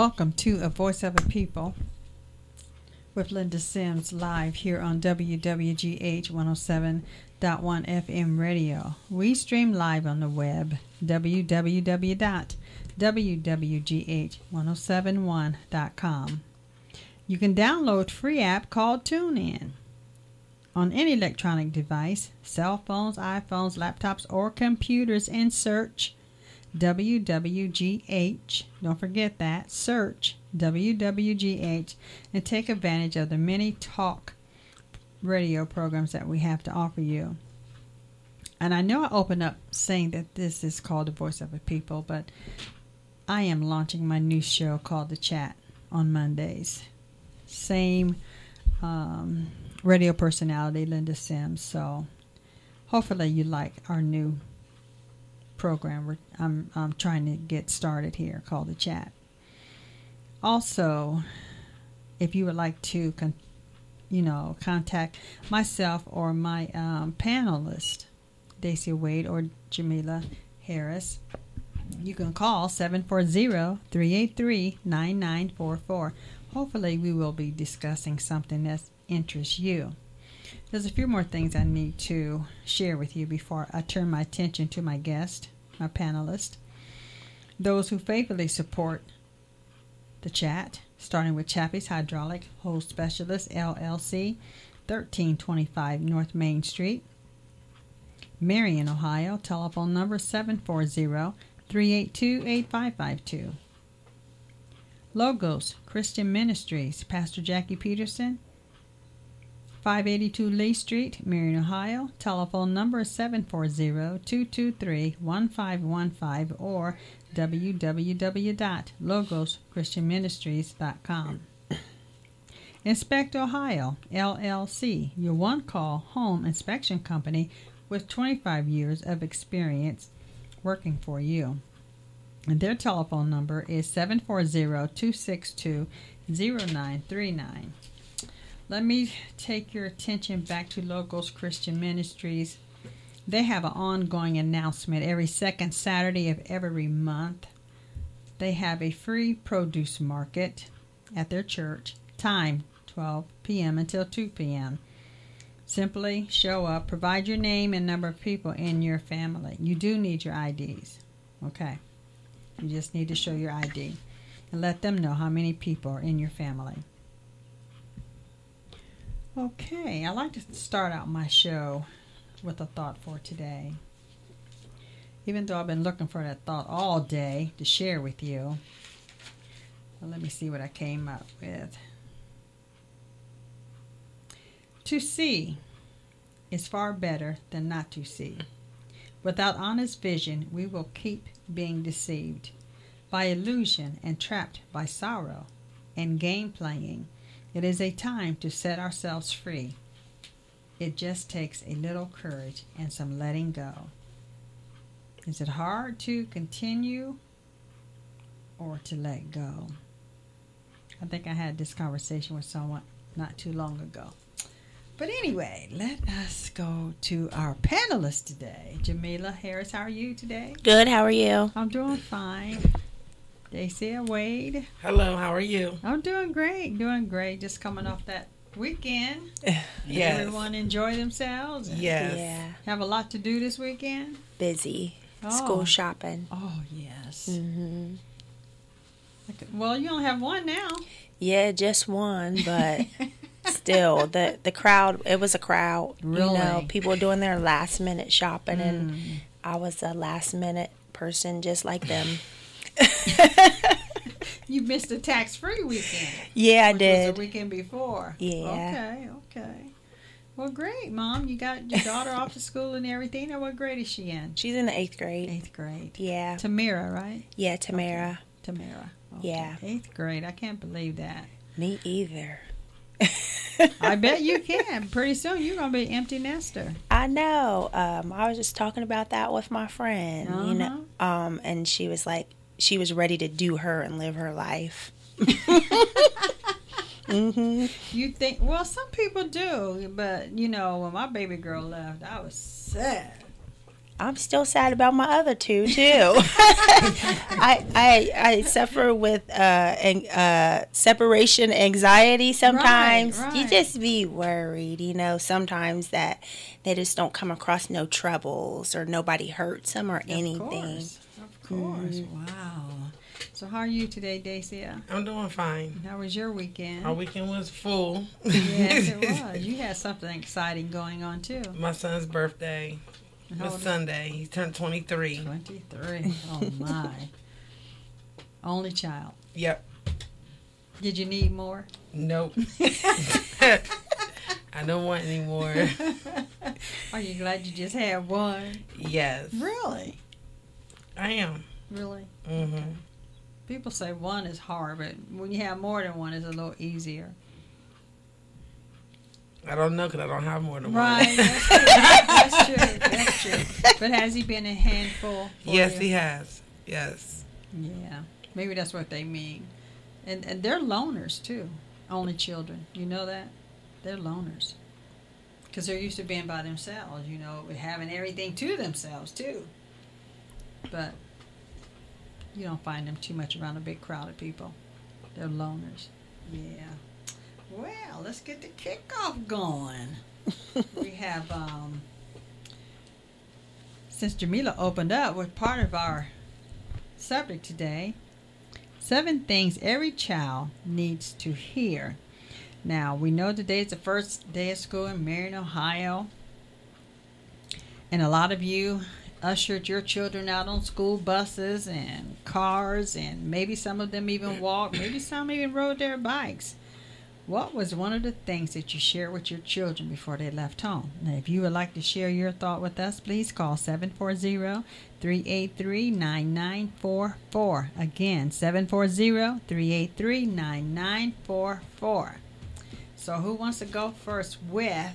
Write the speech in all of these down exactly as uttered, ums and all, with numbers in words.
Welcome to A Voice of a People with Linda Sims live here on W W G H one oh seven point one F M radio. We stream live on the web, w w w dot w w g h ten seventy-one dot com. You can download free app called TuneIn on any electronic device, cell phones, iPhones, laptops, or computers, and search W W G H. Don't forget that. Search W W G H and take advantage of the many talk radio programs that we have to offer you. And I know I opened up saying that this is called The Voice of the People, but I am launching my new show called The Chat on Mondays. Same um, radio personality, Linda Sims. So hopefully you like our new program we're, I'm, I'm trying to get started here called The Chat. Also, if you would like to con- you know contact myself or my um, panelist Dacia Wade or Jamila Harris, you can call seven four zero, three eight three, nine nine four four. Hopefully we will be discussing something that interests you. There's a few more things I need to share with you before I turn my attention to my guest, my panelist. Those who faithfully support the chat, starting with Chappie's Hydraulic Hose Specialist, L L C, thirteen twenty-five North Main Street, Marion, Ohio. Telephone number seven four zero, three eight two, eight five five two. Logos Christian Ministries, Pastor Jackie Peterson, five eighty-two Lee Street, Marion, Ohio. Telephone number seven four zero, two two three, one five one five or w w w dot logos christian ministries dot com. Inspect Ohio, L L C, your one-call home inspection company with twenty-five years of experience working for you. And their telephone number is seven four zero, two six two, zero nine three nine. Let me take your attention back to Logos Christian Ministries. They have an ongoing announcement every second Saturday of every month. They have a free produce market at their church. Time, twelve p.m. until two p.m. Simply show up, provide your name and number of people in your family. You do need your I Ds. Okay. You just need to show your I D and let them know how many people are in your family. Okay, I like to start out my show with a thought for today. Even though I've been looking for that thought all day to share with you. Well, let me see what I came up with. To see is far better than not to see. Without honest vision, we will keep being deceived by illusion and trapped by sorrow and game playing. It is a time to set ourselves free. It just takes a little courage and some letting go. Is it hard to continue or to let go? I think I had this conversation with someone not too long ago. But anyway, let us go to our panelist today. Jamila Harris, how are you today? Good, how are you? I'm doing fine. Dacia Wade. Hello, how are you? I'm doing great, doing great. Just coming off that weekend. Yes. Everyone enjoy themselves. Yes. Yeah. Have a lot to do this weekend? Busy. Oh. School shopping. Oh, yes. Mm-hmm. Okay. Well, you only have one now. Yeah, just one, but still, the the crowd, it was a crowd. Really? You know, people were doing their last minute shopping, Mm. and I was a last minute person just like them. You missed the tax-free weekend. Yeah, I which did. was the weekend before. Yeah. Okay, okay. Well, great, Mom. You got your daughter off to school and everything. Now, what grade is she in? She's in the eighth grade. Eighth grade. Yeah. Tamara, right? Yeah, Tamara. Okay. Tamara. Okay. Yeah. Eighth grade. I can't believe that. Me either. I bet you can. Pretty soon you're going to be an empty nester. I know. Um, I was just talking about that with my friend, Uh-huh. you know, um, and she was like, she was ready to do her and live her life. Mm-hmm. You think, well, some people do, but, you know, when my baby girl left, I was sad. I'm still sad about my other two too. I, I I suffer with uh, an, uh separation anxiety sometimes. Right, You right. just be worried, you know. Sometimes that they just don't come across no troubles or nobody hurts them or anything. Of course. Of course. Wow. So how are you today, Dacia? I'm doing fine. How was your weekend? Our weekend was full. Yes, it was. You had something exciting going on too. My son's birthday How was old is- Sunday. He turned twenty-three. twenty-three. Oh my. Only child. Yep. Did you need more? Nope. I don't want any more. Are you glad you just had one? Yes. Really? I am. Really? Mm-hmm. People say one is hard, but when you have more than one, it's a little easier. I don't know because I don't have more than Right. one. That's true. That's true. That's true. But has he been a handful? For Yes, you? he has. Yes. Yeah. Maybe that's what they mean. And and they're loners too. Only children. You know that? They're loners. Because they're used to being by themselves, you know, having everything to themselves too. But you don't find them too much around a big crowd of people. They're loners. Yeah. Well, let's get the kickoff going. We have, um, since Jamila opened up with part of our subject today, seven things every child needs to hear. Now, we know today is the first day of school in Marion, Ohio. And a lot of you ushered your children out on school buses and cars, and maybe some of them even walked, maybe some even rode their bikes. What was one of the things that you shared with your children before they left home? Now, if you would like to share your thought with us, please call seven four zero, three eight three, nine nine four four. Again, seven four zero, three eight three, nine nine four four. So who wants to go first with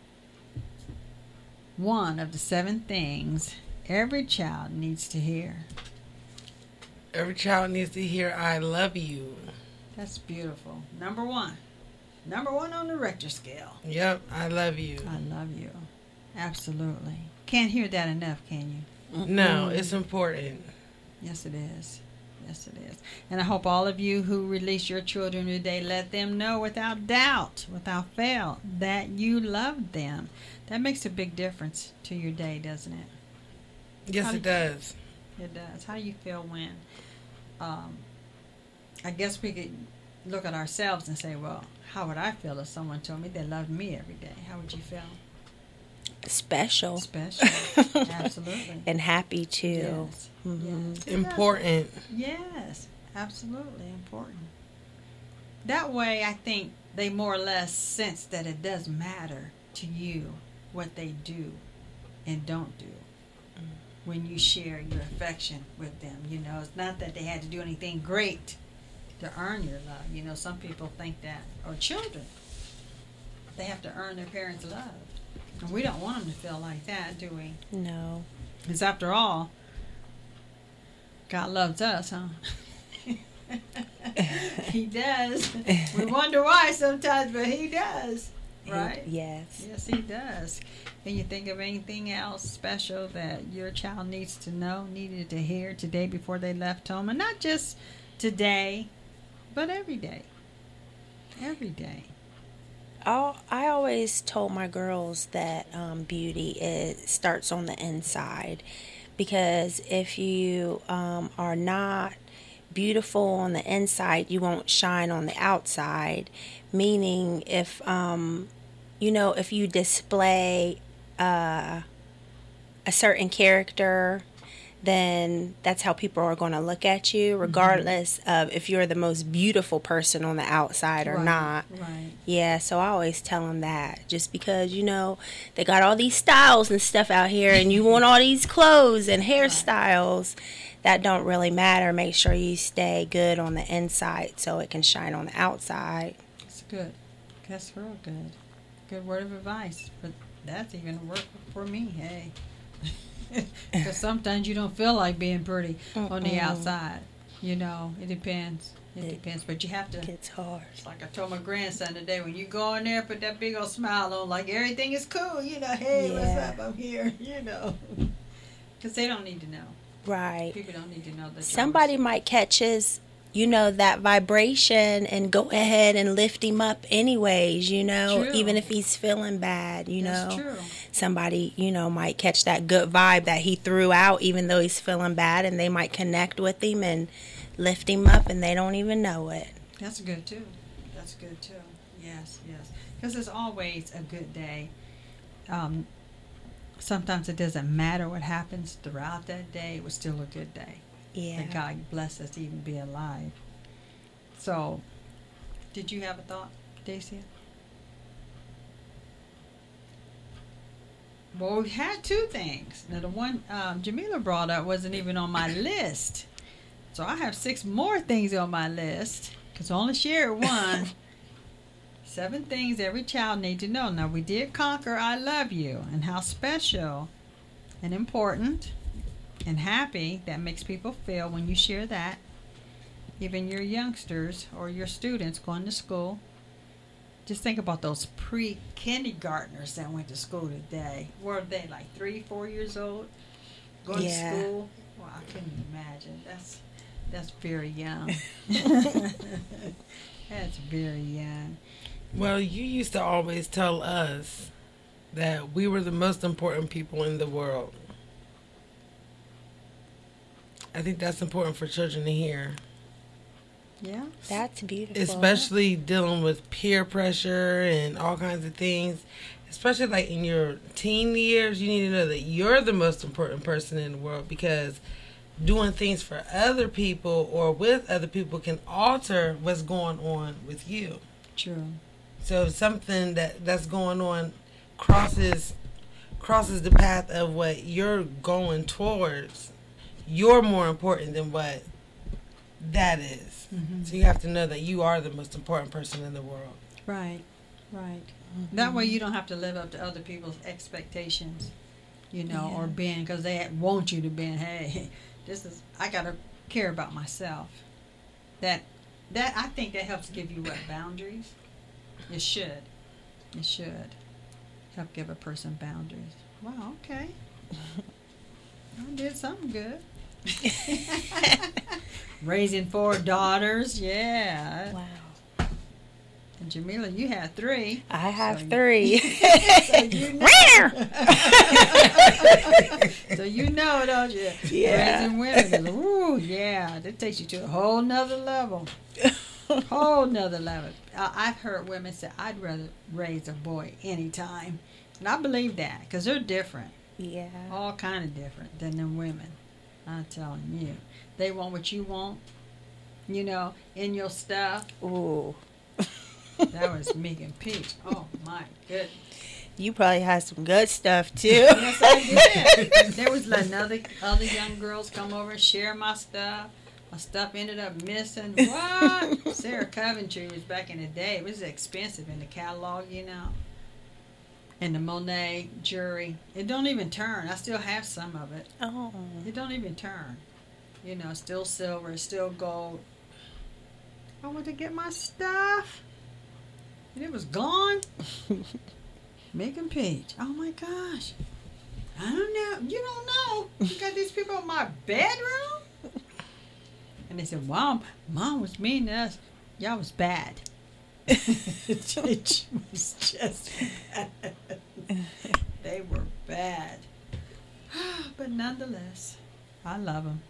one of the seven things every child needs to hear? Every child needs to hear I love you. That's beautiful. Number one. Number one on the Richter scale. Yep, I love you. I love you. Absolutely. Can't hear that enough, can you? No, it's important. Yes, it is. Yes, it is. And I hope all of you who release your children today, let them know without doubt, without fail, that you love them. That makes a big difference to your day, doesn't it? Yes, How it do- does. It does. How do you feel when, um, I guess we could look at ourselves and say, well, how would I feel if someone told me they loved me every day? How would you feel? Special. Special. Absolutely. And happy too. Yes. Mhm. Yes. Important. Yes, absolutely important. That way, I think they more or less sense that it does matter to you what they do and don't do when you share your affection with them. You know, it's not that they had to do anything great to earn your love. You know, some people think that, or children, they have to earn their parents' love. And we don't want them to feel like that, do we? No. Because after all, God loves us, huh? He does. We wonder why sometimes, but he does. Right? Yes. Yes, he does. Can you think of anything else special that your child needs to know, needed to hear today before they left home? And not just today, but every day. Every day. I I always told my girls that um, beauty is, starts on the inside, because if you um, are not beautiful on the inside, you won't shine on the outside. Meaning, if um, you know, if you display uh, a certain character, then that's how people are going to look at you, regardless mm-hmm. of if you're the most beautiful person on the outside or right, not. Right. Yeah, so I always tell them that. Just because, you know, they got all these styles and stuff out here, and you want all these clothes and hairstyles, that don't really matter. Make sure you stay good on the inside so it can shine on the outside. That's good. That's real good. Good word of advice. But that's even work for me, hey. Because sometimes you don't feel like being pretty Mm-mm. on the outside. You know, it depends. It, it depends. But you have to. It's hard. Like I told my grandson today, when you go in there, put that big old smile on, like everything is cool. You know, hey, yeah. what's up? I'm here. You know. Because they don't need to know. Right. People don't need to know that. Somebody might catch his, you know, that vibration and go ahead and lift him up anyways, you know, True. even if he's feeling bad, you That's know. true. Somebody, you know, might catch that good vibe that he threw out even though he's feeling bad, and they might connect with him and lift him up and they don't even know it. That's good too. That's good too. Yes, yes. Because it's always a good day. Um, sometimes it doesn't matter what happens throughout that day. It was still a good day. Yeah. That God bless us to even be alive. So, did you have a thought, Dacia? Well, we had two things. Now, the one um, Jamila brought up wasn't even on my list. So I have six more things on my list, because I only shared one. Seven things every child needs to know. Now, we did conquer I love you and how special and important and happy that makes people feel when you share that. Even your youngsters or your students going to school. Just think about those pre-kindergartners that went to school today. Were they like three, four years old? Going Yeah. to school? Well, I couldn't imagine. That's that's very young. That's very young. Well, you used to always tell us that we were the most important people in the world. I think that's important for children to hear. Yeah. That's beautiful. Especially dealing with peer pressure and all kinds of things. Especially like in your teen years, you need to know that you're the most important person in the world, because doing things for other people or with other people can alter what's going on with you. True. So if something that, that's going on crosses crosses the path of what you're going towards, you're more important than what that is. Mm-hmm. So you have to know that you are the most important person in the world. Right. Right. Mm-hmm. That way you don't have to live up to other people's expectations, you know, Yeah. or being, because they want you to be, hey, this is, I got to care about myself. That, that, I think that helps give you what, boundaries? It should. It should help give a person boundaries. Wow, okay. I did something good. Raising four daughters, yeah. Wow. And Jamila, you had three. I have So you- three. So you know. So you know, don't you? Yeah. Raising women. is- Ooh, yeah. That takes you to a whole nother level. Whole nother level. I- I've heard women say, I'd rather raise a boy anytime. And I believe that, because they're different. Yeah. All kind of different than them women. I'm telling you. They want what you want, you know, in your stuff. Ooh. That was Meek and Peach. Oh, my goodness. You probably had some good stuff too. Yes, I did. There was another other young girls come over and share my stuff. My stuff ended up missing. What? Sarah Coventry was back in the day. It was expensive in the catalog, you know. And the Monet jewelry. It don't even turn. I still have some of it. Oh. It don't even turn. You know, still silver, still gold. I went to get my stuff. And it was gone. Meek and Peach. Oh my gosh. I don't know. You don't know. You got these people in my bedroom? And they said, Mom, Mom was mean to us. Y'all was bad. It was just bad. They were bad. But nonetheless, I love them.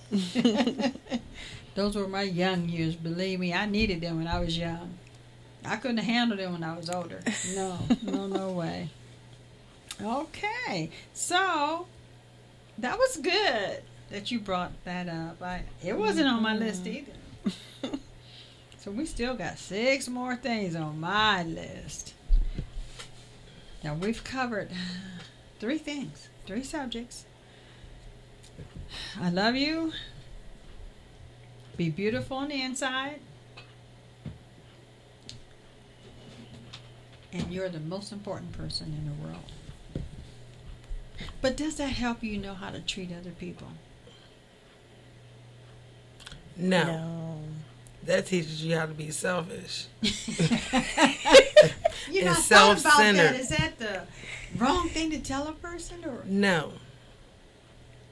Those were my young years. Believe me, I needed them when I was young. I couldn't handle them when I was older. No, no, no way. Okay, so that was good that you brought that up. I, it wasn't on my list either. So we still got six more things on my list. Now we've covered three things, three subjects. I love you. Be beautiful on the inside. And you're the most important person in the world. But does that help you know how to treat other people? No. No. That teaches you how to be selfish. You know, I It's thought about that. self-centered. Is that the wrong thing to tell a person? Or No.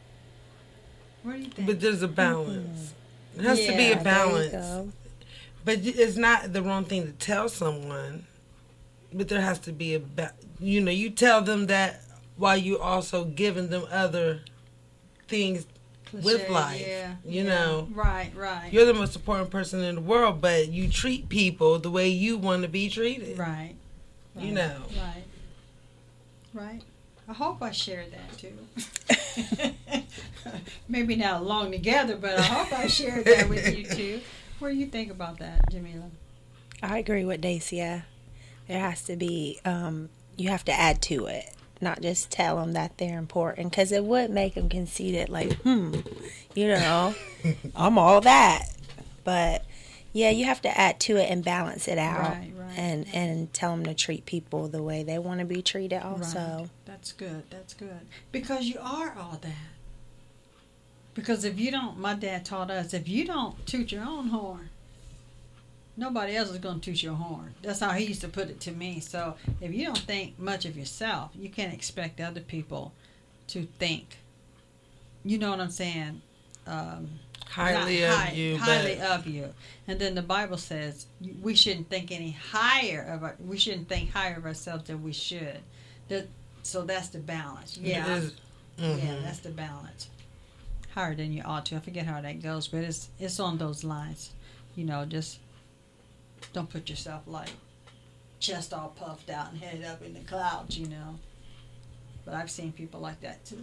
What do you think? But there's a balance. Mm-hmm. It has yeah, to be a balance. There you go. But it's not the wrong thing to tell someone. But there has to be a, ba- you know, you tell them that while you also giving them other things Cliche, with life. Yeah, you yeah. know. Right, right. You're the most important person in the world, but you treat people the way you want to be treated. Right. right. You know. Right. Right. I hope I shared that too. Maybe not long together, but I hope I shared that with you too. What do you think about that, Jamila? I agree with Dacia. There has to be, um, you have to add to it, not just tell them that they're important, because it would make them conceited, like, hmm, you know, I'm all that. But yeah, you have to add to it and balance it out, right, right, and and tell them to treat people the way they want to be treated. Also, right. That's good. That's good because you are all that. Because if you don't, my dad taught us, if you don't toot your own horn, nobody else is going to toot your horn. That's how he used to put it to me. So if you don't think much of yourself, you can't expect other people to think. You know what I'm saying? Um, highly of high, you. Highly but... of you. And then the Bible says we shouldn't think any higher of our, we shouldn't think higher of ourselves than we should. That, so that's the balance. Yeah. Mm-hmm. Yeah, that's the balance. Higher than you ought to. I forget how that goes, but it's it's on those lines. You know, just don't put yourself like chest all puffed out and headed up in the clouds, you know. But I've seen people like that too.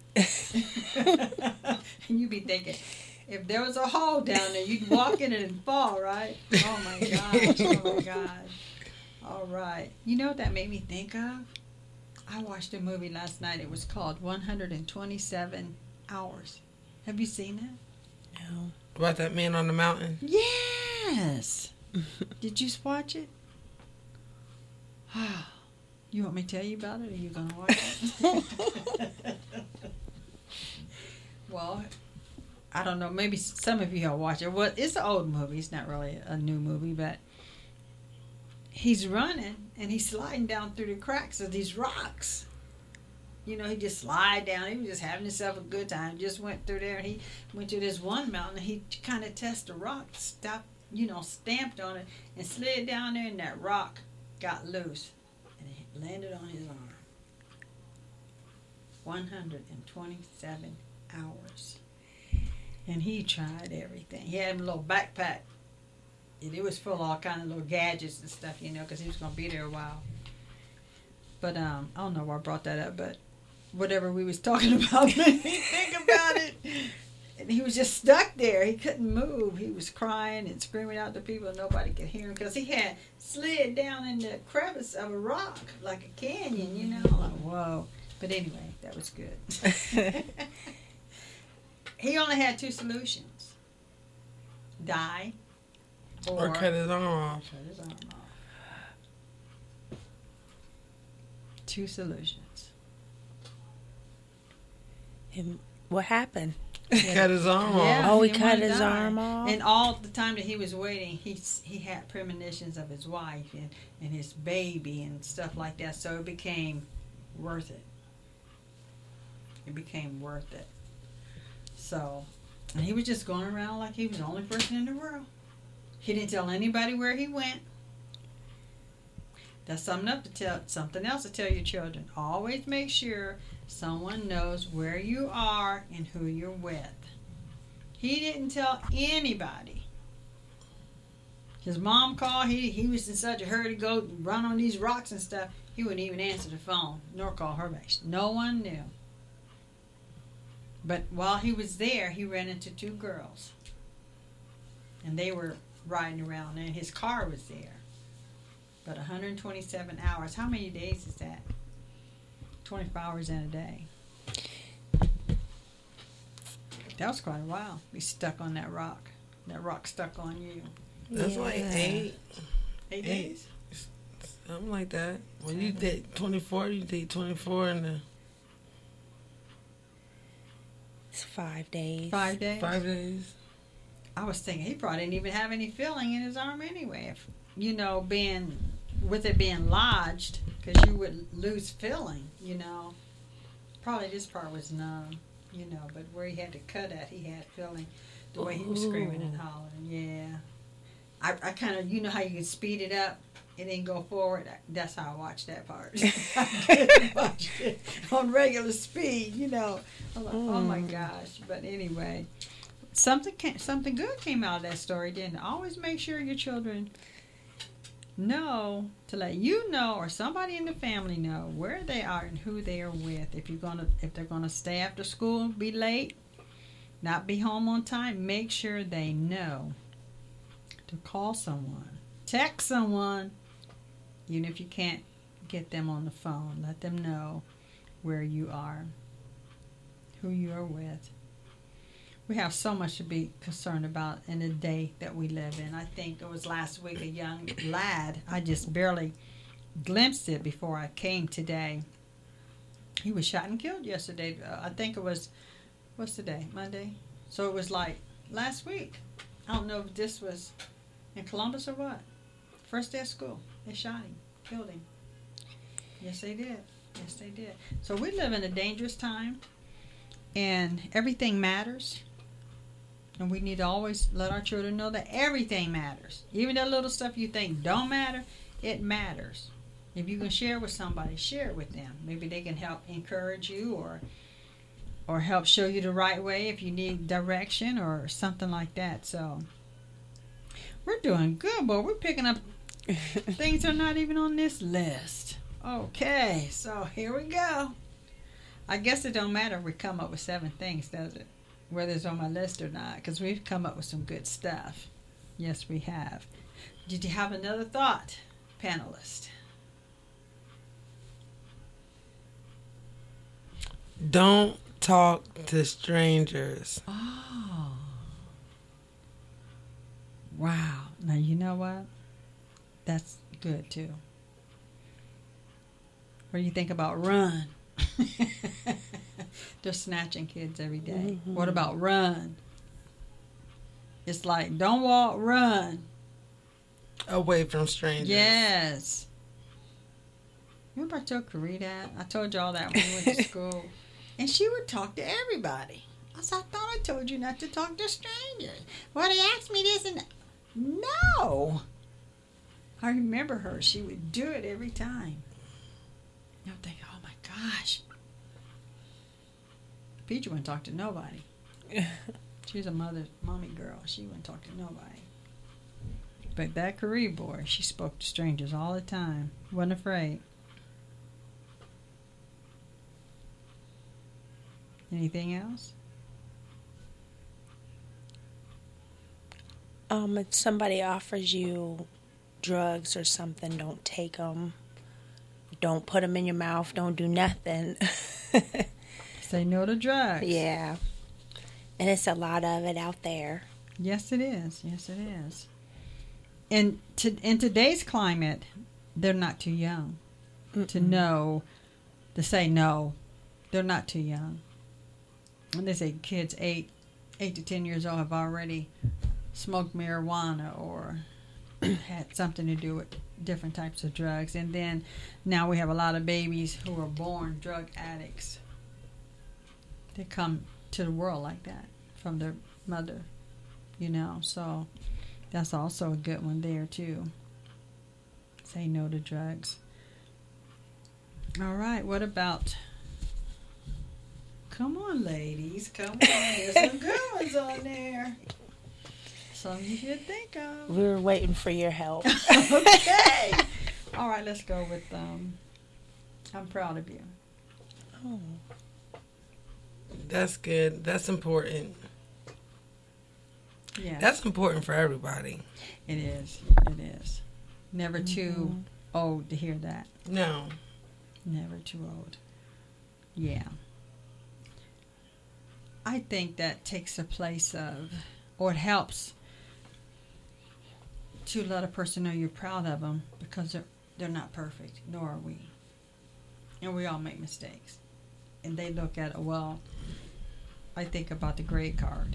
And you be thinking, if there was a hole down there, you'd walk in it and fall, right? Oh my gosh, oh my God. All right. You know what that made me think of? I watched a movie last night. It was called one hundred twenty-seven hours. Have you seen it? No. About that man on the mountain? Yes. Did you watch it? You want me to tell you about it, or are you going to watch it? Well, I don't know. Maybe some of you have watched it. Well, it's an old movie. It's not really a new movie, but he's running, and he's sliding down through the cracks of these rocks. You know, he just slide down. He was just having himself a good time. Just went through there, and he went to this one mountain, and he kind of tested the rock, stopped, you know, stamped on it, and slid down there, and that rock got loose, and it landed on his arm. one hundred twenty-seven hours. And he tried everything. He had a little backpack, and it was full of all kind of little gadgets and stuff, you know, because he was going to be there a while. But um, I don't know why I brought that up, but whatever we was talking about made me think about it. And he was just stuck there. He couldn't move. He was crying and screaming out to people, and nobody could hear him because he had slid down in the crevice of a rock like a canyon, you know. Like, whoa. But anyway, that was good. He only had two solutions. Die or, Or cut his arm off. Cut his arm off. Two solutions. And what happened? Yeah. Cut his arm Yeah, off. Oh, he he cut wanted his to die. arm off? And all the time that he was waiting, he he had premonitions of his wife and, and his baby and stuff like that. So it became worth it. It became worth it. So, and he was just going around like he was the only person in the world. He didn't tell anybody where he went. That's something up to tell, something else to tell your children. Always make sure someone knows where you are and who you're with. He didn't tell anybody. His mom called. He he was in such a hurry to go run on these rocks and stuff. He wouldn't even answer the phone nor call her back. No one knew. But while he was there, he ran into two girls. And they were riding around, and his car was there. But one hundred twenty-seven hours. How many days is that? twenty-four hours in a day. That was quite a while. Be stuck on that rock. That rock stuck on you. That's Yeah. like eight. Eight, Eight. days? Something like that. When you did twenty-four, you did twenty-four in the It's five days. Five days? five days. I was thinking he probably didn't even have any feeling in his arm anyway. If, you know, being, with it being lodged, because you would lose feeling, you know. Probably this part was numb. you know, but where he had to cut at, he had feeling the way he was screaming and hollering. Yeah. I, I kind of, you know how you can speed it up and then go forward? That's how I watched that part. I couldn't watch it on regular speed, you know. I'm like, oh my gosh. But anyway, something came, something good came out of that story, didn't it? Always make sure your children know to let you know, or somebody in the family know, where they are and who they are with. If you're gonna, if they're gonna stay after school, be late, not be home on time, make sure they know to call someone, text someone, even if you can't get them on the phone. Let them know where you are, who you are with. We have so much to be concerned about in the day that we live in. I think it was last week a young lad, I just barely glimpsed it before I came today. He was shot and killed yesterday. Uh, I think it was, what's the day? Monday? So it was like last week. I don't know if this was in Columbus or what. First day of school. They shot him, killed him. Yes, they did. Yes, they did. So we live in a dangerous time, and everything matters. And we need to always let our children know that everything matters. Even that little stuff you think don't matter, it matters. If you can share with somebody, share it with them. Maybe they can help encourage you, or or help show you the right way if you need direction or something like that. So we're doing good, boy. We're picking up things that are not even on this list. Okay, so here we go. I guess it don't matter if we come up with seven things, does it? Whether it's on my list or not, because we've come up with some good stuff. Yes, we have. Did you have another thought, panelist? Don't talk to strangers. Oh. Wow. Now, you know what? That's good, too. What do you think about run? They're snatching kids every day. Mm-hmm. What about run? It's like, don't walk, run. Away from strangers. Yes. Remember I told Carrie that? I told y'all that when we went to school. And she would talk to everybody. I said, I thought I told you not to talk to strangers. Well, they asked me this and... No. I remember her. She would do it every time. I'm thinking, oh my gosh. Peach wouldn't talk to nobody. She's a mother, mommy girl. She wouldn't talk to nobody. But that Carrie boy, she spoke to strangers all the time. Wasn't afraid. Anything else? Um, if somebody offers you drugs or something, don't take them. Don't put them in your mouth. Don't do nothing. Say no to drugs. Yeah. And it's a lot of it out there. Yes, it is. Yes, it is. And to, in today's climate, they're not too young Mm-mm. to know, to say no. They're not too young. And they say kids eight, eight to ten years old have already smoked marijuana or had something to do with different types of drugs. And then now we have a lot of babies who are born drug addicts. They come to the world like that from their mother, you know. So that's also a good one there too. Say no to drugs. All right, what about... Come on, ladies. Come on. There's some good ones on there. Some you should think of. We were waiting for your help. Okay. All right, let's go with, um, I'm proud of you. Oh. That's good. That's important. Yeah. That's important for everybody. It is. It is. Never mm-hmm. too old to hear that. No. Never too old. Yeah. I think that takes a place of, or it helps to let a person know you're proud of them, because they're, they're not perfect, nor are we. And we all make mistakes. And they look at it, well, I think about the grade card.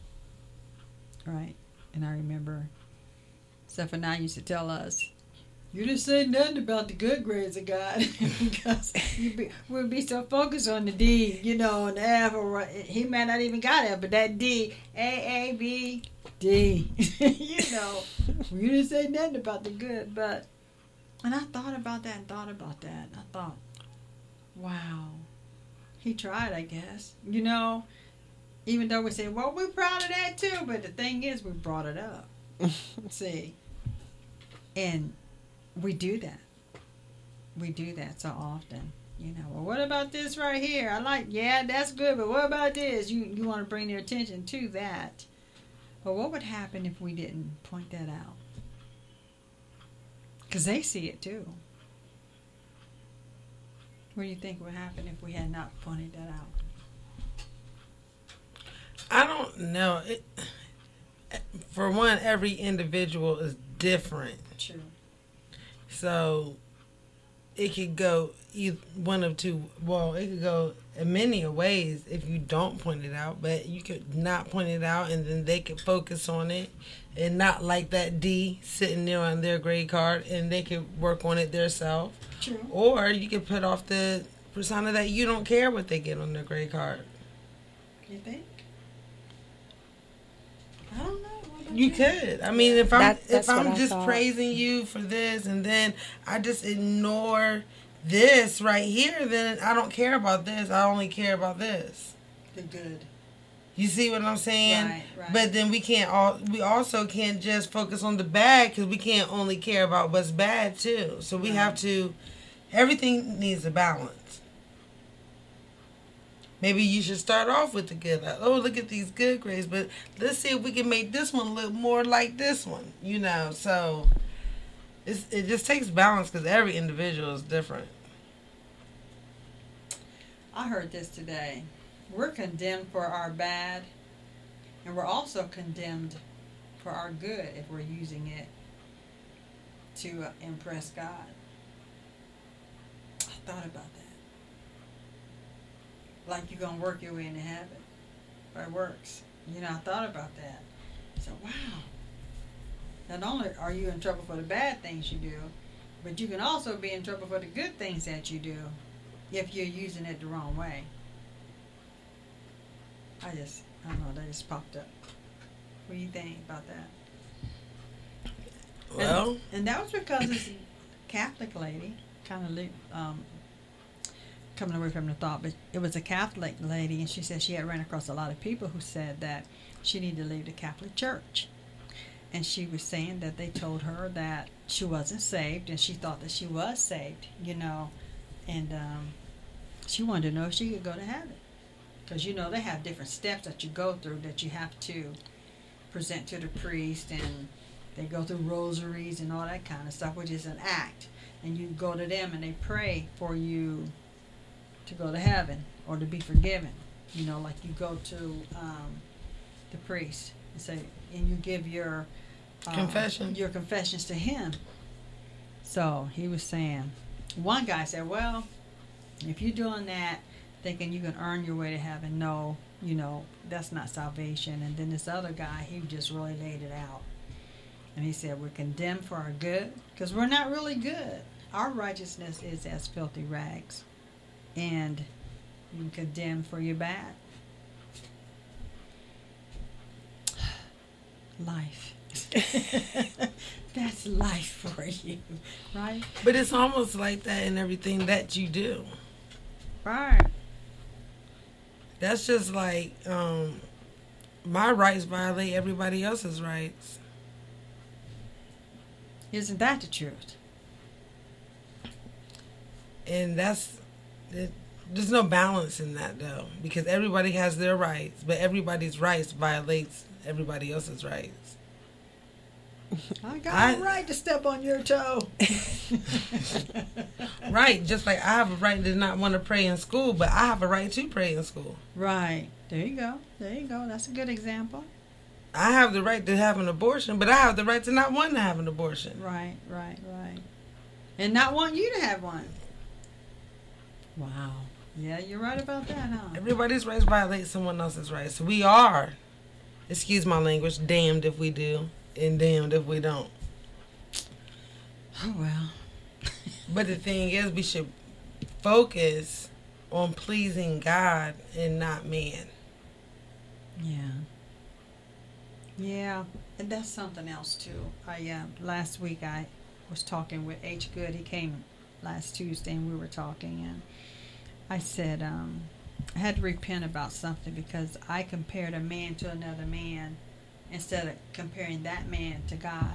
Right? And I remember Steph and I used to tell us, You didn't say nothing about the good grades I got because you be, we'll be so focused on the D, you know, and the F. Or he might not even got it, but that D, A, A, B, D, you know. You didn't say nothing about the good, but, and I thought about that and thought about that. And I thought, wow, he tried, I guess. You know, even though we say, well, we're proud of that too, but the thing is, we brought it up. See, and we do that. We do that so often. You know, well, what about this right here? I like, yeah, that's good, but what about this? You you want to bring their attention to that. But what would happen if we didn't point that out? Because they see it too. What do you think would happen if we had not pointed that out? I don't know. It, for one, every individual is different. True. So it could go either one of two. Well, it could go in many ways if you don't point it out. But you could not point it out, and then they could focus on it and not like that D sitting there on their grade card, and they could work on it themselves. True. Or you could put off the persona that you don't care what they get on their grade card. You think? I don't know. You could. I mean, if I'm That- that's if I'm what I just thought. praising you for this, and then I just ignore this right here, then I don't care about this. I only care about this. The good. You see what I'm saying? Right, right. But then we can't all. We also can't just focus on the bad because we can't only care about what's bad too. So we Right. have to. Everything needs a balance. Maybe you should start off with the good. Like, oh, look at these good grades, but let's see if we can make this one look more like this one. You know, so it's, it just takes balance because every individual is different. I heard this today. We're condemned for our bad, and we're also condemned for our good if we're using it to uh, impress God. I thought about that. Like you're going to work your way into heaven by works. You know, I thought about that. I said, wow. Not only are you in trouble for the bad things you do, but you can also be in trouble for the good things that you do if you're using it the wrong way. I just, I don't know, that just popped up. What do you think about that? Well, And, and that was because this Catholic lady, kind of um, coming away from the thought, but it was a Catholic lady, and she said she had ran across a lot of people who said that she needed to leave the Catholic Church. And she was saying that they told her that she wasn't saved, and she thought that she was saved, you know, and um, she wanted to know if she could go to heaven. Because, you know, they have different steps that you go through that you have to present to the priest, and they go through rosaries and all that kind of stuff, which is an act. And you go to them and they pray for you to go to heaven or to be forgiven. You know, like you go to um, the priest and say, and you give your uh, Confession. your confessions to him. So he was saying, one guy said, well, if you're doing that, thinking you can earn your way to heaven, no, you know, that's not salvation. And then this other guy, he just really laid it out. And he said, we're condemned for our good, because we're not really good. Our righteousness is as filthy rags. And you're condemned for your bad. Life. That's life for you, right? but it's almost like that in everything that you do. Right. That's just like um, my rights violate everybody else's rights. Isn't that the truth? And that's it, there's no balance in that though, because everybody has their rights, but everybody's rights violates everybody else's rights. I got I- a right to step on your toe. Right, just like I have a right to not want to pray in school, but I have a right to pray in school. Right. There you go. There you go. That's a good example. I have the right to have an abortion, but I have the right to not want to have an abortion. Right, right, right. And not want you to have one. Wow. Yeah, you're right about that, huh? Everybody's rights violate someone else's rights. We are, excuse my language, damned if we do and damned if we don't. Oh, well. But the thing is, we should focus on pleasing God and not man. Yeah. Yeah, and that's something else too. I uh, last week I was talking with H. Good. He came last Tuesday, and we were talking, and I said um, I had to repent about something because I compared a man to another man instead of comparing that man to God.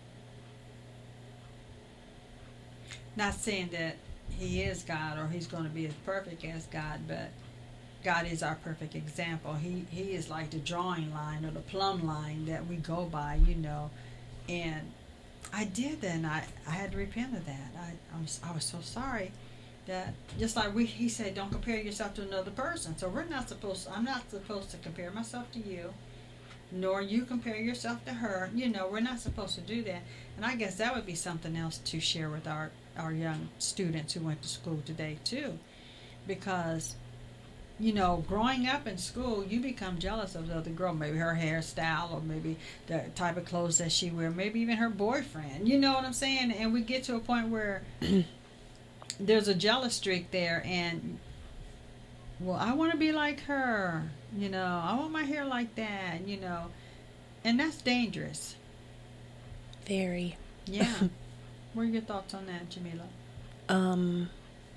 Not saying that he is God or he's going to be as perfect as God, but God is our perfect example. He he is like the drawing line or the plumb line that we go by, you know. And I did that, and I, I had to repent of that. I I was, I was so sorry that just like we he said, don't compare yourself to another person. So we're not supposed. I'm not supposed to compare myself to you, nor you compare yourself to her. You know, we're not supposed to do that. And I guess that would be something else to share with our our young students who went to school today too, because, you know, growing up in school, you become jealous of the other girl, maybe her hairstyle or maybe the type of clothes that she wears, maybe even her boyfriend. You know what I'm saying? And we get to a point where there's a jealous streak there, and, well, I want to be like her. You know, I want my hair like that, you know. And that's dangerous. Very. Yeah. What are your thoughts on that, Jamila? Um...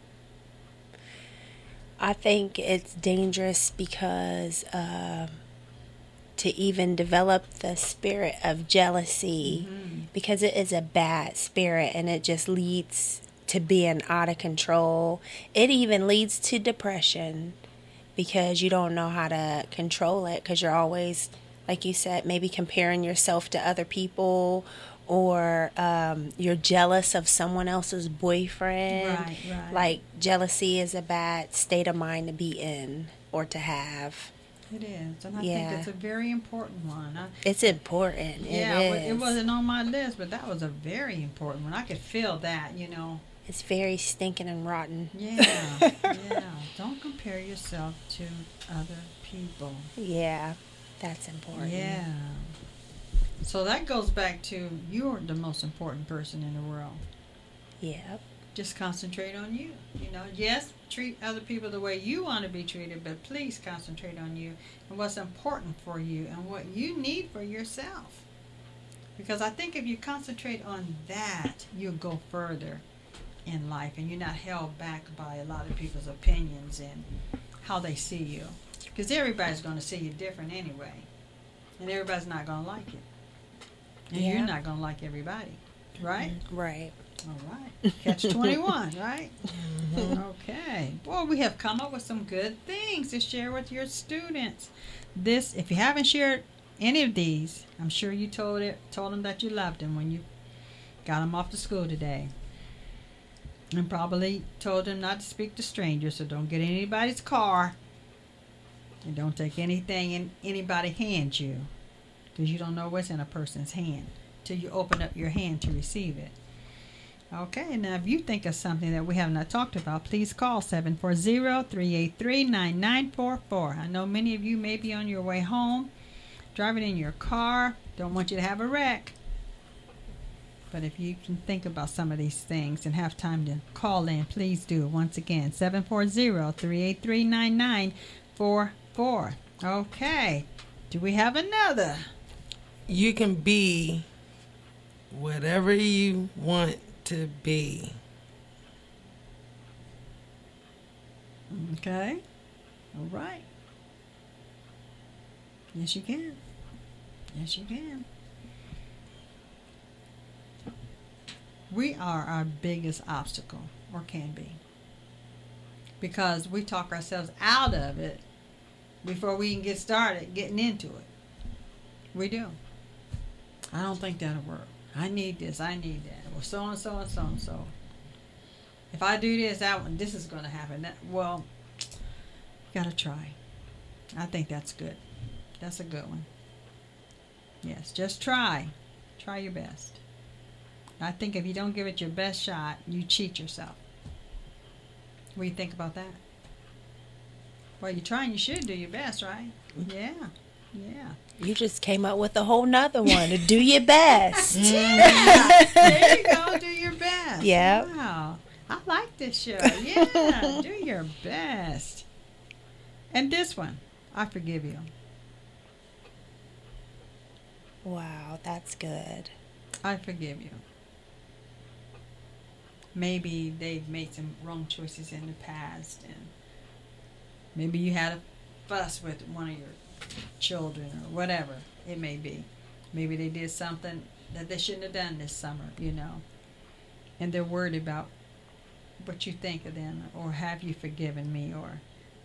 I think it's dangerous because uh, to even develop the spirit of jealousy, mm-hmm. because it is a bad spirit and it just leads to being out of control. It even leads to depression because you don't know how to control it because you're always, like you said, maybe comparing yourself to other people, or um, you're jealous of someone else's boyfriend. Right, right. Like, jealousy is a bad state of mind to be in or to have. It is, and I yeah. think it's a very important one. I, it's important. Yeah, it, is. It wasn't on my list, but that was a very important one. I could feel that, you know. It's very stinking and rotten. Yeah, yeah. Don't compare yourself to other people. Yeah, that's important. Yeah. So that goes back to you're the most important person in the world. Yep. Just concentrate on you. You know, yes, treat other people the way you want to be treated, but please concentrate on you and what's important for you and what you need for yourself. Because I think if you concentrate on that, you'll go further in life and you're not held back by a lot of people's opinions and how they see you. Because everybody's going to see you different anyway. And everybody's not going to like it. And yeah. You're not going to like everybody, right? Right. All right. Catch twenty-one, right? Mm-hmm. Okay. Boy, we have come up with some good things to share with your students. This, if you haven't shared any of these, I'm sure you told it, told them that you loved them when you got them off to school today. And probably told them not to speak to strangers, so don't get in anybody's car. And don't take anything in anybody hands you. Because you don't know what's in a person's hand till you open up your hand to receive it. Okay, now if you think of something that we have not talked about, please call seven four zero, three eight three, nine nine four four. I know many of you may be on your way home, driving in your car, don't want you to have a wreck. But if you can think about some of these things and have time to call in, please do. Once again, seven four zero, three eight three, nine nine four four. Okay, do we have another? You can be whatever you want to be. Okay. All right. Yes, you can. Yes, you can. We are our biggest obstacle, or can be. Because we talk ourselves out of it before we can get started getting into it. We do. I don't think that'll work. I need this. I need that. Well, so and so and so and so. If I do this, that one, this is going to happen. That, well, gotta try. I think that's good. That's a good one. Yes, just try. Try your best. I think if you don't give it your best shot, you cheat yourself. What do you think about that? Well, you're trying. You should do your best, right? Yeah. Yeah. You just came up with a whole nother one to do your best. There you go. Do your best. Yep. Wow. I like this show. Yeah. Do your best. And this one, I forgive you. Wow, that's good. I forgive you. Maybe they've made some wrong choices in the past, and maybe you had a fuss with one of your children or whatever it may be. Maybe they did something that they shouldn't have done this summer, you know, and they're worried about what you think of them, or have you forgiven me, or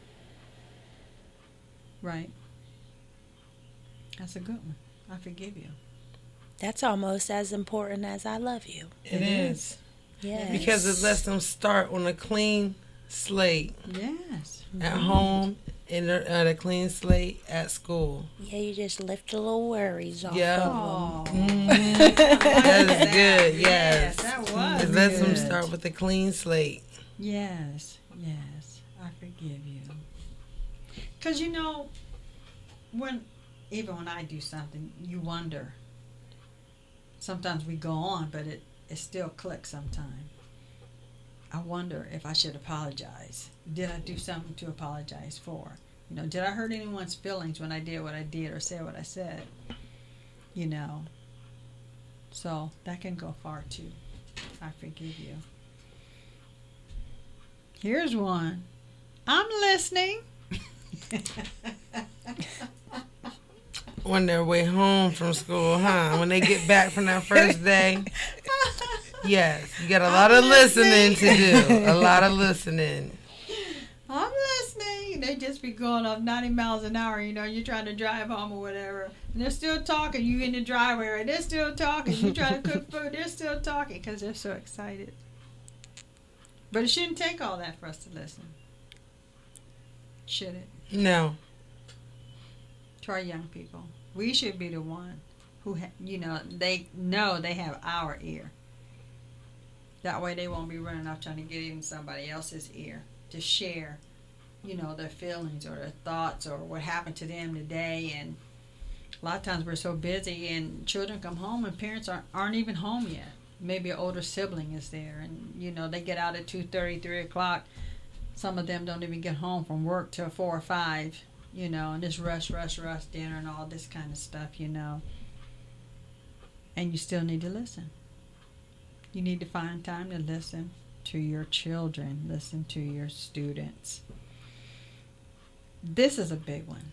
right. That's a good one. I forgive you. That's almost as important as I love you. It is. Yes. Because it lets them start on a clean slate Yes. at home and at a clean slate at school. Yeah, you just lift a little worries off Yeah. of them. Oh, Mm-hmm. That is good, yes, yes. that was It lets them good. start with a clean slate. Yes, yes, I forgive you. Because, you know, when even when I do something, you wonder. Sometimes we go on, but it, it still clicks sometimes. I wonder if I should apologize. Did I do something to apologize for? You know, did I hurt anyone's feelings when I did what I did or said what I said? You know. So that can go far too. I forgive you. Here's one. I'm listening. On their way home from school, huh? When they get back from that first day. Yes, you got a lot I'm of listening. listening. to do. A lot of listening. I'm listening. They just be going up ninety miles an hour, you know, you're trying to drive home or whatever. And they're still talking. You in the driveway, right? They're still talking. You trying to cook food, they're still talking because they're so excited. But it shouldn't take all that for us to listen. Should it? No. To our young people. We should be the one who, ha- you know, they know they have our ear. That way they won't be running off trying to get in somebody else's ear to share, you know, their feelings or their thoughts or what happened to them today. And a lot of times we're so busy and children come home and parents aren't, aren't even home yet. Maybe an older sibling is there and, you know, they get out at two thirty, three o'clock. Some of them don't even get home from work till four or five, you know, and this rush, rush, rush dinner and all this kind of stuff, you know. And you still need to listen. You need to find time to listen to your children, listen to your students. This is a big one.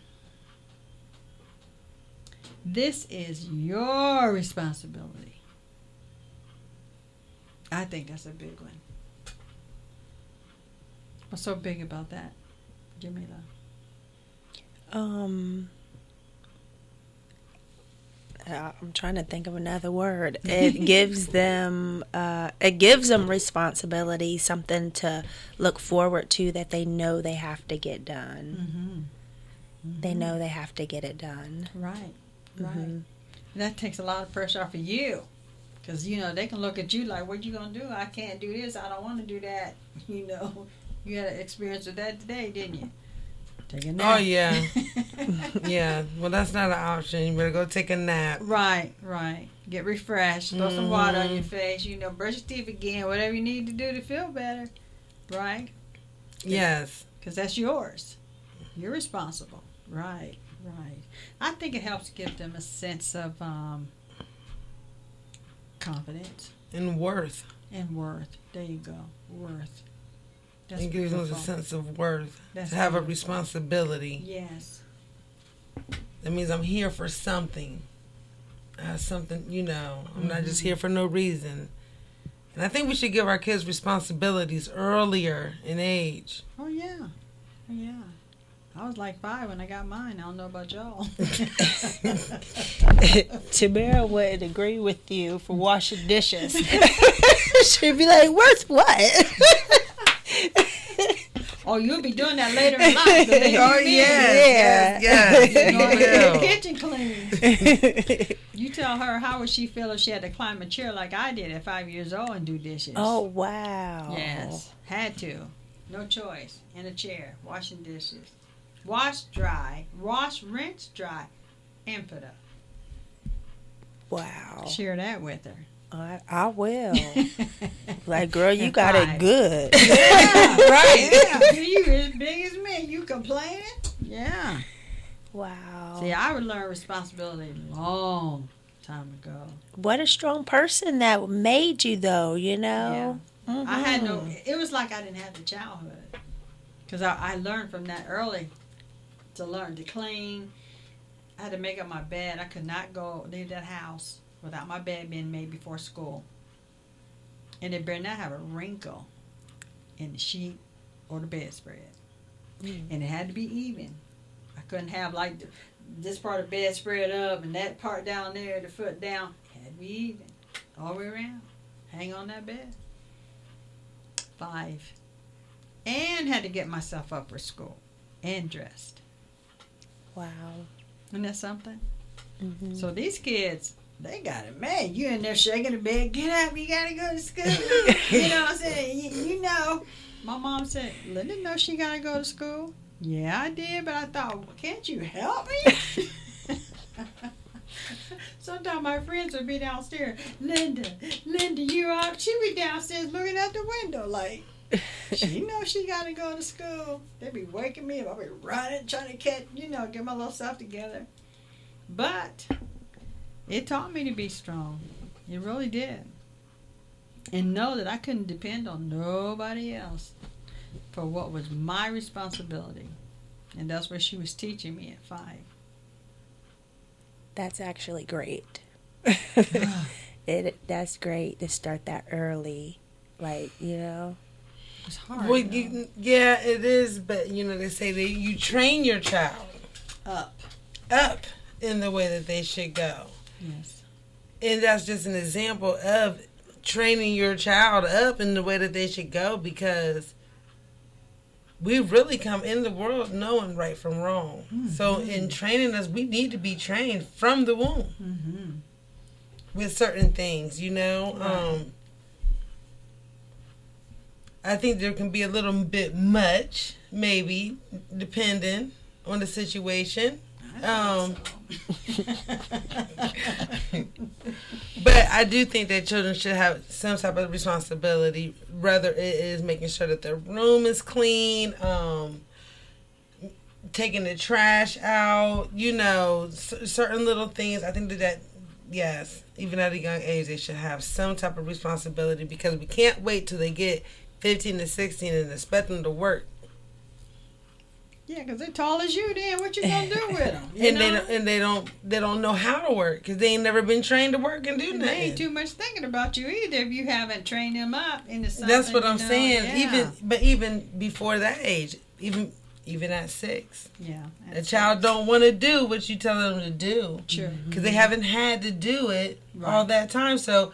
This is your responsibility. I think that's a big one. What's so big about that, Jamila? Um, uh, I'm trying to think of another word. It gives them, uh, it gives them responsibility, something to look forward to that they know they have to get done. Mm-hmm. Mm-hmm. They know they have to get it done. Right, right. Mm-hmm. That takes a lot of pressure off of you. Because, you know, they can look at you like, what you going to do? I can't do this. I don't want to do that. You know, you had an experience with that today, didn't you? Take a nap. Oh, yeah. Yeah. Well, that's not an option. You better go take a nap. Right, right. Get refreshed. Throw some water on your face. You know, brush your teeth again. Whatever you need to do to feel better. Right? Yes. Because that's yours. You're responsible. Right, right. I think it helps give them a sense of um, confidence And worth. and worth. There you go. Worth. That's It gives them a beautiful. sense of worth. That's to have a beautiful. responsibility. Yes. That means I'm here for something. I have something, you know. I'm not just here for no reason. And I think we should give our kids responsibilities earlier in age. Oh, yeah. Oh, yeah. I was like five when I got mine. I don't know about y'all. Tamara would agree with you for washing dishes. She'd be like, where's what? Oh, you'll be doing that later in life. Oh, yes, yes, yes. Going to you get the will. kitchen clean. You tell her, how would she feel if she had to climb a chair like I did at five years old and do dishes? Oh, wow. Yes. Had to. No choice. In a chair. Washing dishes. Wash, dry. Wash, rinse, dry. and put up. Wow. Share that with her. I, I will. Like, girl, you got Five. it good. Yeah, right. Yeah. You as big as me. You complaining? Yeah. Wow. See, I would learn responsibility a long time ago. What a strong person that made you, though, you know? Yeah. Mhm. I had no, it was like I didn't have the childhood. Because I, I learned from that early to learn to clean. I had to make up my bed. I could not go leave that house without my bed being made before school. And it better not have a wrinkle in the sheet or the bedspread. Mm. And it had to be even. I couldn't have like the, this part of the bed spread up and that part down there, the foot down. It had to be even. All the way around. Hang on that bed. Five. And had to get myself up for school. And dressed. Wow. Isn't that something? Mm-hmm. So these kids, they got it mad. You in there shaking the bed. Get up. You got to go to school. You know what I'm saying? You, you know. My mom said, Linda know she got to go to school. Yeah, I did. But I thought, well, can't you help me? Sometimes my friends would be downstairs. Linda, Linda, you up? She'd be downstairs looking out the window like, she knows she got to go to school. They'd be waking me up. I'll be running, trying to catch, you know, get my little stuff together. But it taught me to be strong. It really did. And know that I couldn't depend on nobody else for what was my responsibility. And that's what she was teaching me at five. That's actually great. it That's great to start that early. Like, you know. It's hard. Well, you, yeah, it is. But, you know, they say that you train your child Up. up in the way that they should go. Yes. And that's just an example of training your child up in the way that they should go, because we really come in the world knowing right from wrong. Mm-hmm. So in training us, we need to be trained from the womb Mm-hmm. with certain things, you know. Right. Um, I think there can be a little bit much, maybe, depending on the situation. Um, so. But I do think that children should have some type of responsibility, whether it is making sure that their room is clean, um, taking the trash out, you know, c- certain little things. I think that, that, yes, even at a young age, they should have some type of responsibility, because we can't wait till they get fifteen to sixteen and expect them to work. Yeah, because they're tall as you. Then what you gonna do with them? You and know? they don't, and they don't they don't know how to work, because they ain't never been trained to work and do And nothing. they ain't too much thinking about you either if you haven't trained them up into something. That's what you I'm know? saying. Yeah. Even but even before that age, even even at six, yeah, a child don't want to do what you tell them to do, Sure. because they haven't had to do it Right. all that time. So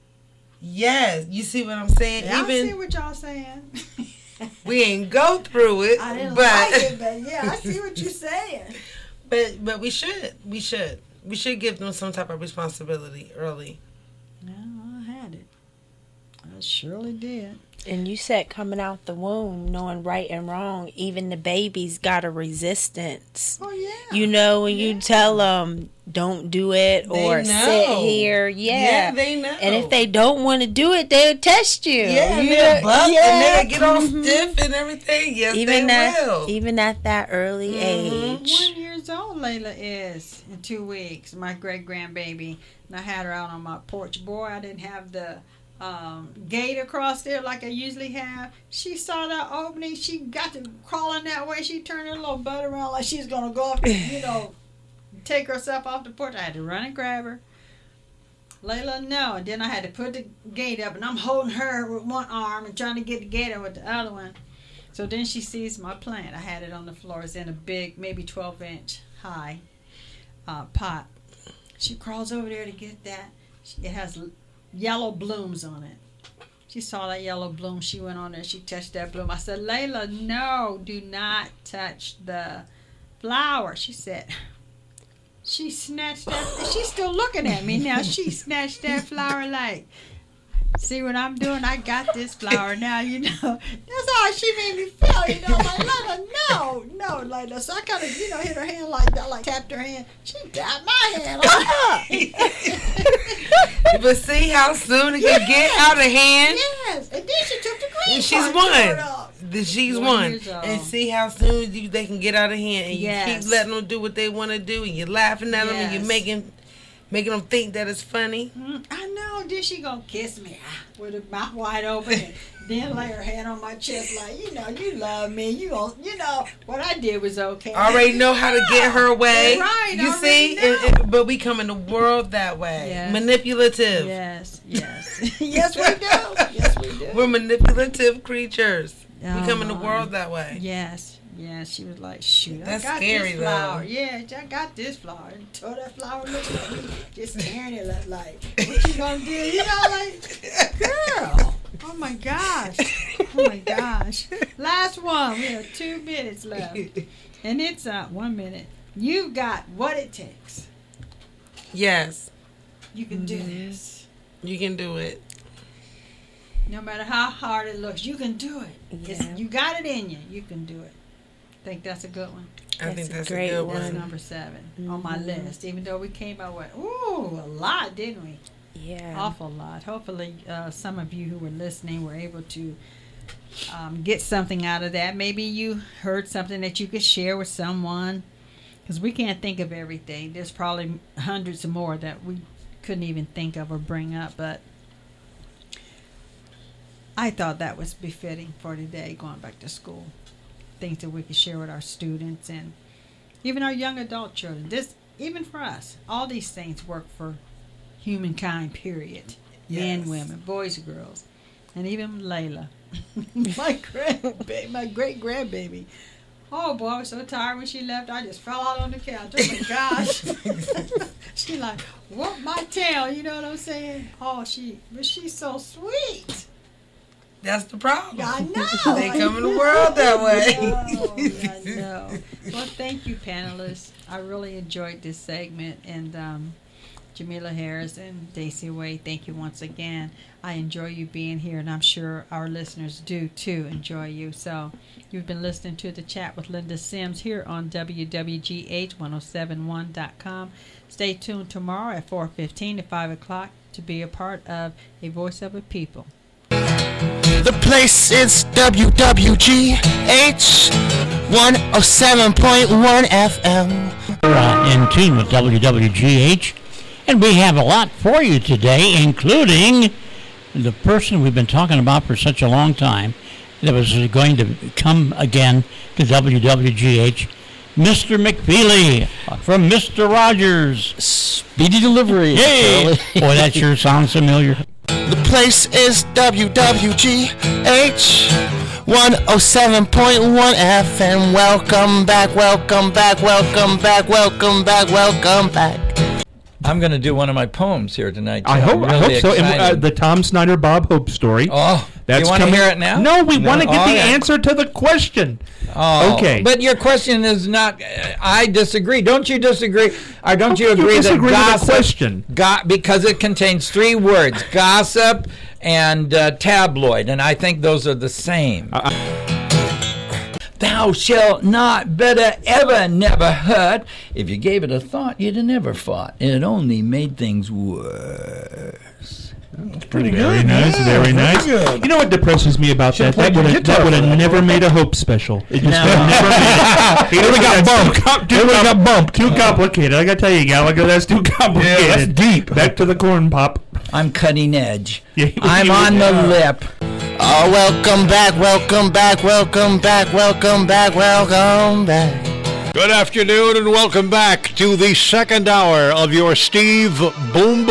yes, you see what I'm saying. Yeah, I see even what y'all saying. we ain't go through it, I didn't but like it, but yeah, I see what you're saying. but but we should we should we should give them some type of responsibility early. No, I had it. I surely did. And you said coming out the womb, knowing right and wrong, even the babies got a resistance. Oh yeah. You know, when Yeah. you tell them, don't do it, They or know. sit here. Yeah. Yeah, they know. And if they don't want to do it, they'll test you. Yeah, and you they'll know? buck Yeah. and they'll get all Mhm. stiff and everything. Yes, even they at, will. Even at that early Mhm. age. One years old Layla is in two weeks. My great grandbaby, and I had her out on my porch. Boy, I didn't have the um, gate across there like I usually have. She saw that opening. She got to crawling that way. She turned her little butt around like she's gonna go off, you know, take herself off the porch. I had to run and grab her. Layla, no. And then I had to put the gate up, and I'm holding her with one arm and trying to get the gate up with the other one. So then she sees my plant. I had it on the floor. It's in a big, maybe twelve inch high uh, pot. She crawls over there to get that. It has yellow blooms on it. She saw that yellow bloom. She went on there. She touched that bloom. I said, Layla, no, do not touch the flower. She said, she snatched that. She's still looking at me now. She snatched that flower like, See what I'm doing? I got this flower now, you know. That's how she made me feel, you know. Like, Lila, no, no, Lila. So I kind of, you know, hit her hand like that, like tapped her hand. She tapped my hand. Like, but see how soon it can get out of hand? Yes. And then she took the green And she's part, won. Then she's One won. years old. And see how soon you, they can get out of hand. And you Yes. keep letting them do what they want to do. And you're laughing at them and Yes. you're making, making them think that it's funny. Mm, I know. Then she gonna kiss me ah, with her mouth wide open, and then lay her hand on my chest like, you know, you love me. You gon' you know what I did was okay. I already know how to get her way. Right. You I see, already and, know. and, but we come in the world that way. Yes. Manipulative. Yes. Yes. Yes, we do. Yes, we do. We're manipulative creatures. Oh, we come in the my. world that way. Yes. Yes. She was like, shoot, That's I got scary, this flower. though. Yeah, I got this flower. And tore that flower looking at me, just tearing it up like, what you gonna do? You know, like, girl. Oh my gosh. Oh my gosh. Last one. We have two minutes left. And it's uh one minute. You've got what it takes. Yes, You can do Mm-hmm. this. you can do it. No matter how hard it looks, you can do it. It's, Yeah. you got it in you. You can do it. Think that's a good one. I That's think a that's great a good That's one. number seven on my Mhm. list. Even though we came out with ooh a lot, didn't we? Yeah. Awful lot. Hopefully, uh, some of you who were listening were able to um, get something out of that. Maybe you heard something that you could share with someone. Because we can't think of everything. There's probably hundreds more that we couldn't even think of or bring up. But I thought that was befitting for today, going back to school. Things that we could share with our students and even our young adult children. This, even for us, all these things work for humankind, period. Men, Yes. women, boys, girls, and even Layla, my grandbaby, my great grandbaby. Oh boy, I was so tired when she left. I just fell out on the couch. Oh my gosh! She like whooped my tail. You know what I'm saying? Oh, she, but she's so sweet. That's the problem. I know. They I come in the know, world that I way. know, I know. Well, thank you, panelists. I really enjoyed this segment, and um, Jamila Harris and Daisy Wade, thank you once again. I enjoy you being here, and I'm sure our listeners do too enjoy you. So, you've been listening to The Chat with Linda Sims here on W W G H ten seventy-one dot com. Stay tuned tomorrow at four fifteen to five o'clock to be a part of A Voice of a People. The place is W W G H one oh seven point one F M. We're uh, in tune with W W G H, and we have a lot for you today, including the person we've been talking about for such a long time that was going to come again to W W G H, Mister McFeely from Mister Rogers. Speedy delivery. Hey! Boy, that sure sounds familiar. The place is W W G H one oh seven point one F M. Welcome back, welcome back, welcome back, welcome back, welcome back. I'm going to do one of my poems here tonight. I Joe. hope, I'm I hope really so. And, uh, excited. the Tom Snyder Bob Hope story. Oh, That's you want to coming- hear it now? No, we want to get Oh, the yeah. answer to the question. Oh, Okay. But your question is not. Uh, I disagree. Don't you disagree? Or don't you How can you agree disagree that with the gossip? question? Go, because it contains three words: gossip and uh, tabloid, and I think those are the same. Uh, Thou shalt not better ever never hurt. If you gave it a thought, you'd have never fought. It only made things worse. Pretty very nice, very nice. good. You know what depresses me about that? That played would your have guitar that would for have that. never made a Hope special. It just No. would have never made it. It would have got bumped. Too, It would've got bumped. Too complicated. I gotta tell you, Gallagher, that's too complicated. that's deep. Back to the corn pop. I'm cutting edge. Yeah, I'm you on the are. lip. Oh, welcome back, welcome back, welcome back, welcome back, welcome back. Good afternoon and welcome back to the second hour of your Steve Boom